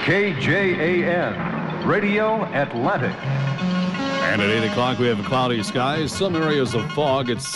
KJAN, Radio Atlantic. And at 8 o'clock, we have cloudy skies, some areas of fog. It's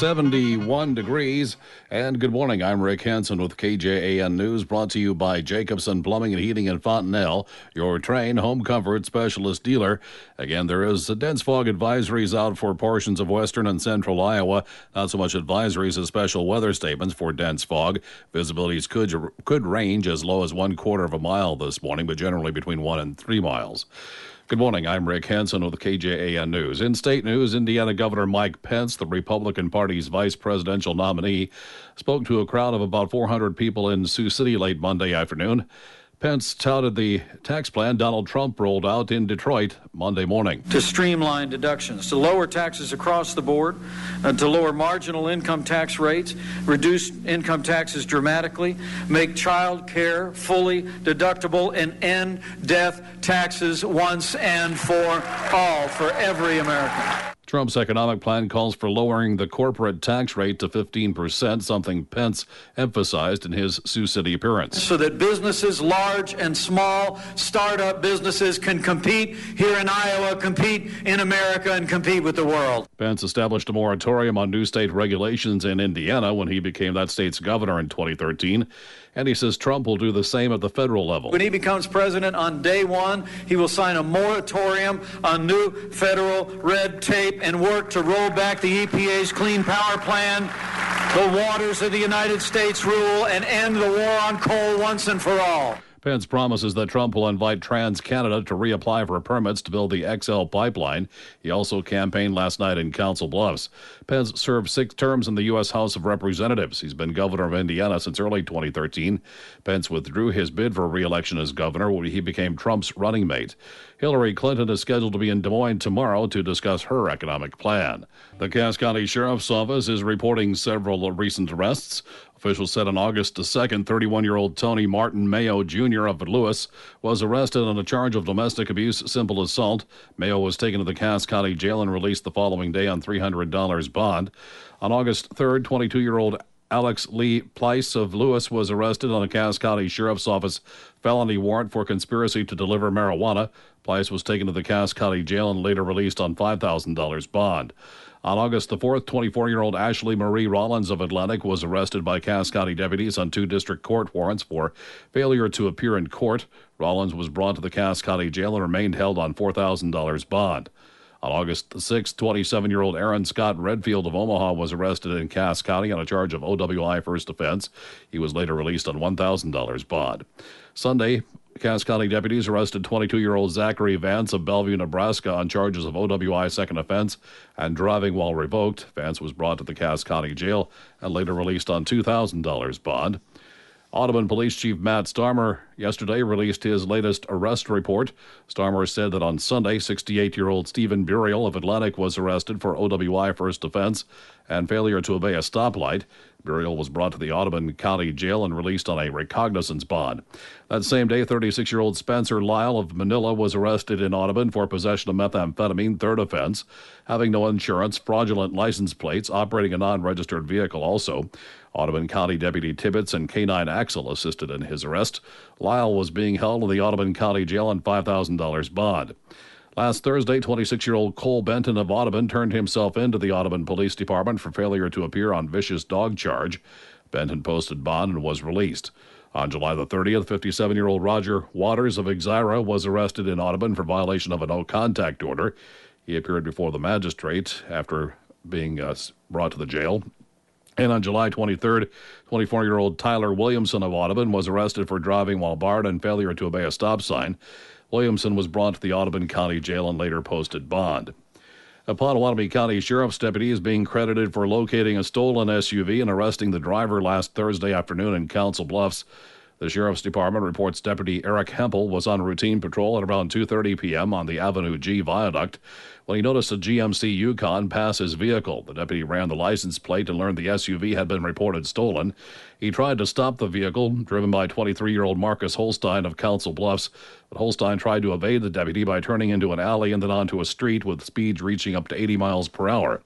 71 degrees. And good morning. I'm Rick Hansen with KJAN News, brought to you by Jacobson Plumbing and Heating in Fontenelle, your Trane home comfort specialist dealer. Again, there is dense fog advisories out for portions of western and central Iowa. Not so much advisories as special weather statements for dense fog. Visibilities could range as low as 1/4 of a mile this morning, but generally between 1 and 3 miles. Good morning. I'm Rick Hansen with KJAN News. In state news, Indiana Governor Mike Pence, the Republican Party's vice presidential nominee, spoke to a crowd of about 400 people in Sioux City late Monday afternoon. Pence touted the tax plan Donald Trump rolled out in Detroit Monday morning. To streamline deductions, to lower taxes across the board, to lower marginal income tax rates, reduce income taxes dramatically, make child care fully deductible, and end death taxes once and for all for every American. Trump's economic plan calls for lowering the corporate tax rate to 15%, something Pence emphasized in his Sioux City appearance. So that businesses, large and small, startup businesses can compete here in Iowa, compete in America, and compete with the world. Pence established a moratorium on new state regulations in Indiana when he became that state's governor in 2013. And he says Trump will do the same at the federal level. When he becomes president on day one, he will sign a moratorium on new federal red tape and work to roll back the EPA's Clean Power Plan, the Waters of the United States rule, and end the war on coal once and for all. Pence promises that Trump will invite TransCanada to reapply for permits to build the XL pipeline. He also campaigned last night in Council Bluffs. Pence served 6 terms in the U.S. House of Representatives. He's been governor of Indiana since early 2013. Pence withdrew his bid for re-election as governor when he became Trump's running mate. Hillary Clinton is scheduled to be in Des Moines tomorrow to discuss her economic plan. The Cass County Sheriff's Office is reporting several recent arrests. Officials said on August 2nd, 31-year-old Tony Martin Mayo Jr. of Lewis was arrested on a charge of domestic abuse, simple assault. Mayo was taken to the Cass County Jail and released the following day on $300 bond. On August 3rd, 22-year-old Alex Lee Pleiss of Lewis was arrested on a Cass County Sheriff's Office felony warrant for conspiracy to deliver marijuana. Pleiss was taken to the Cass County Jail and later released on $5,000 bond. On August the 4th, 24-year-old Ashley Marie Rollins of Atlantic was arrested by Cass County deputies on 2 district court warrants for failure to appear in court. Rollins was brought to the Cass County Jail and remained held on $4,000 bond. On August the 6th, 27-year-old Aaron Scott Redfield of Omaha was arrested in Cass County on a charge of OWI first offense. He was later released on $1,000 bond. Sunday, Cass County deputies arrested 22-year-old Zachary Vance of Bellevue, Nebraska on charges of OWI second offense and driving while revoked. Vance was brought to the Cass County Jail and later released on $2,000 bond. Audubon Police Chief Matt Starmer yesterday released his latest arrest report. Starmer said that on Sunday, 68-year-old Stephen Burial of Atlantic was arrested for OWI first offense and failure to obey a stoplight. Burial was brought to the Audubon County Jail and released on a recognizance bond. That same day, 36-year-old Spencer Lyle of Manila was arrested in Audubon for possession of methamphetamine, third offense, having no insurance, fraudulent license plates, operating a non-registered vehicle also. Audubon County Deputy Tibbetts and K-9 Axel assisted in his arrest. Lyle was being held in the Audubon County Jail on $5,000 bond. Last Thursday, 26-year-old Cole Benton of Audubon turned himself into the Audubon Police Department for failure to appear on vicious dog charge. Benton posted bond and was released. On July the 30th, 57-year-old Roger Waters of Exira was arrested in Audubon for violation of a no-contact order. He appeared before the magistrate after being brought to the jail. And on July 23rd, 24-year-old Tyler Williamson of Audubon was arrested for driving while barred and failure to obey a stop sign. Williamson was brought to the Audubon County Jail and later posted bond. A Potawatomi County Sheriff's deputy is being credited for locating a stolen SUV and arresting the driver last Thursday afternoon in Council Bluffs. The Sheriff's Department reports Deputy Eric Hempel was on routine patrol at around 2:30 p.m. on the Avenue G viaduct when he noticed a GMC Yukon pass his vehicle. The deputy ran the license plate and learned the SUV had been reported stolen. He tried to stop the vehicle, driven by 23-year-old Marcus Holstein of Council Bluffs, but Holstein tried to evade the deputy by turning into an alley and then onto a street with speeds reaching up to 80 miles per hour.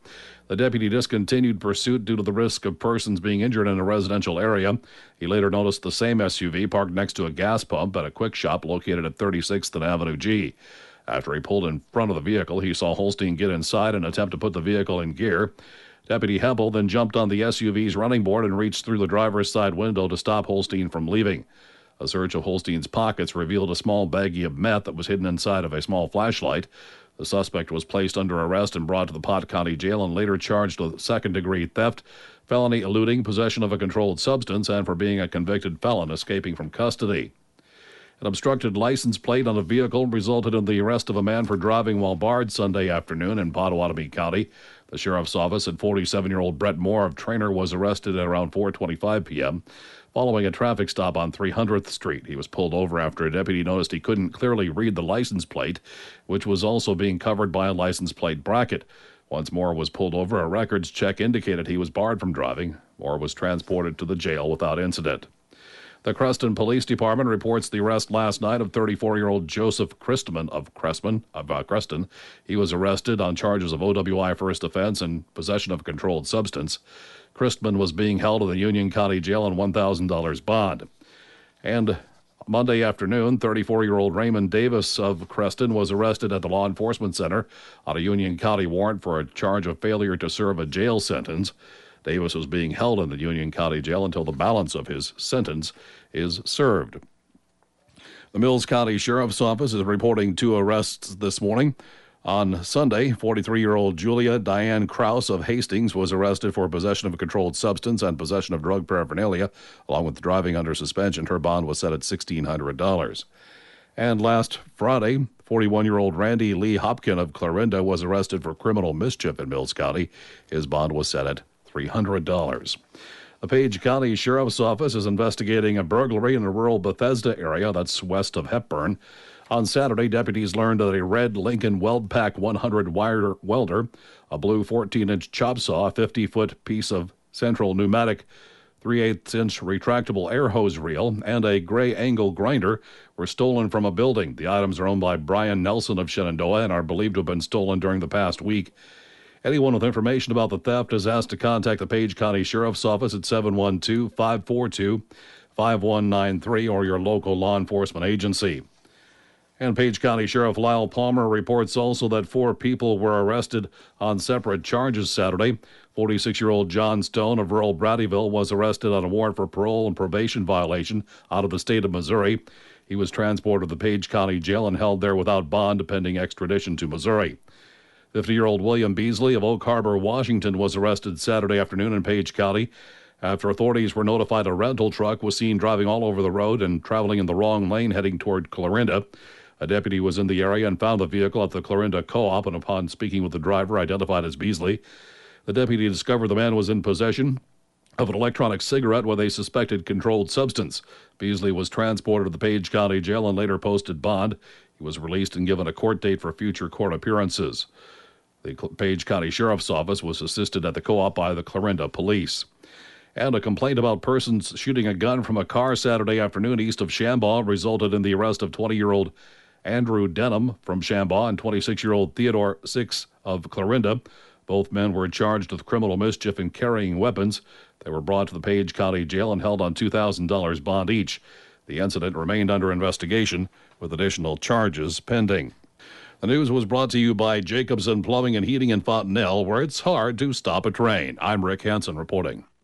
The deputy discontinued pursuit due to the risk of persons being injured in a residential area. He later noticed the same SUV parked next to a gas pump at a quick shop located at 36th and Avenue G. After he pulled in front of the vehicle, he saw Holstein get inside and attempt to put the vehicle in gear. Deputy Hempel then jumped on the SUV's running board and reached through the driver's side window to stop Holstein from leaving. A search of Holstein's pockets revealed a small baggie of meth that was hidden inside of a small flashlight. The suspect was placed under arrest and brought to the Pot County Jail and later charged with second-degree theft, felony eluding, possession of a controlled substance, and for being a convicted felon escaping from custody. An obstructed license plate on a vehicle resulted in the arrest of a man for driving while barred Sunday afternoon in Pottawatomie County. The sheriff's office said 47-year-old Brett Moore of Trainer was arrested at around 4:25 p.m. following a traffic stop on 300th Street. He was pulled over after a deputy noticed he couldn't clearly read the license plate, which was also being covered by a license plate bracket. Once Moore was pulled over, a records check indicated he was barred from driving. Moore was transported to the jail without incident. The Creston Police Department reports the arrest last night of 34-year-old Joseph Christman of Creston. He was arrested on charges of OWI first offense and possession of a controlled substance. Christman was being held in the Union County Jail on $1,000 bond. And Monday afternoon, 34-year-old Raymond Davis of Creston was arrested at the Law Enforcement Center on a Union County warrant for a charge of failure to serve a jail sentence. Davis was being held in the Union County Jail until the balance of his sentence is served. The Mills County Sheriff's Office is reporting 2 arrests this morning. On Sunday, 43-year-old Julia Diane Krause of Hastings was arrested for possession of a controlled substance and possession of drug paraphernalia, along with driving under suspension. Her bond was set at $1,600. And last Friday, 41-year-old Randy Lee Hopkin of Clarinda was arrested for criminal mischief in Mills County. His bond was set at $300. The Page County Sheriff's Office is investigating a burglary in the rural Bethesda area that's west of Hepburn. On Saturday, deputies learned that a red Lincoln WeldPack 100 wire welder, a blue 14-inch chop saw, a 50-foot piece of central pneumatic 3/8-inch retractable air hose reel, and a gray angle grinder were stolen from a building. The items are owned by Brian Nelson of Shenandoah and are believed to have been stolen during the past week. Anyone with information about the theft is asked to contact the Page County Sheriff's Office at 712-542-5193 or your local law enforcement agency. And Page County Sheriff Lyle Palmer reports also that 4 people were arrested on separate charges Saturday. 46-year-old John Stone of rural Bradyville was arrested on a warrant for parole and probation violation out of the state of Missouri. He was transported to the Page County Jail and held there without bond pending extradition to Missouri. 50-year-old William Beasley of Oak Harbor, Washington, was arrested Saturday afternoon in Page County after authorities were notified a rental truck was seen driving all over the road and traveling in the wrong lane heading toward Clarinda. A deputy was in the area and found the vehicle at the Clarinda Co-op, and upon speaking with the driver, identified as Beasley. The deputy discovered the man was in possession of an electronic cigarette with a suspected controlled substance. Beasley was transported to the Page County Jail and later posted bond. He was released and given a court date for future court appearances. The Page County Sheriff's Office was assisted at the co-op by the Clarinda Police. And a complaint about persons shooting a gun from a car Saturday afternoon east of Shambaugh resulted in the arrest of 20-year-old Andrew Denham from Shambaugh and 26-year-old Theodore Six of Clarinda. Both men were charged with criminal mischief and carrying weapons. They were brought to the Page County Jail and held on $2,000 bond each. The incident remained under investigation with additional charges pending. The news was brought to you by Jacobson Plumbing and Heating in Fontenelle, where it's hard to stop a train. I'm Rick Hansen reporting.